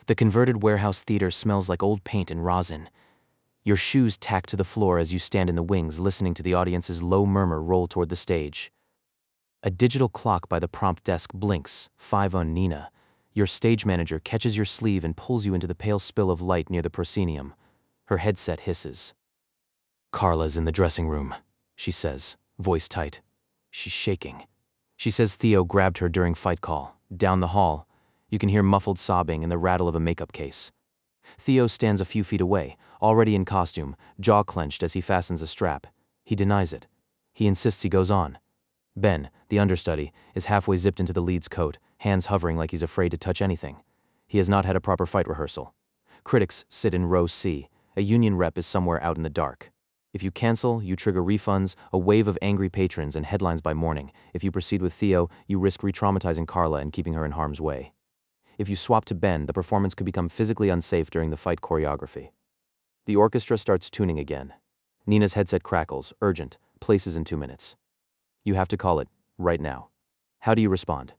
The converted warehouse theater smells like old paint and rosin. Your shoes tack to the floor as you stand in the wings listening to the audience's low murmur roll toward the stage. A digital clock by the prompt desk blinks, 5 on Nina. Your stage manager catches your sleeve and pulls you into the pale spill of light near the proscenium. Her headset hisses. "Carla's in the dressing room," she says, voice tight. She's shaking. She says Theo grabbed her during fight call. Down the hall, you can hear muffled sobbing and the rattle of a makeup case. Theo stands a few feet away, already in costume, jaw clenched as he fastens a strap. He denies it. He insists he goes on. Ben, the understudy, is halfway zipped into the lead's coat, hands hovering like he's afraid to touch anything. He has not had a proper fight rehearsal. Critics sit in row C. A union rep is somewhere out in the dark. If you cancel, you trigger refunds, a wave of angry patrons, and headlines by morning. If you proceed with Theo, you risk re-traumatizing Carla and keeping her in harm's way. If you swap to Ben, the performance could become physically unsafe during the fight choreography. The orchestra starts tuning again. Nina's headset crackles, urgent, places in 2 minutes. You have to call it, right now. How do you respond?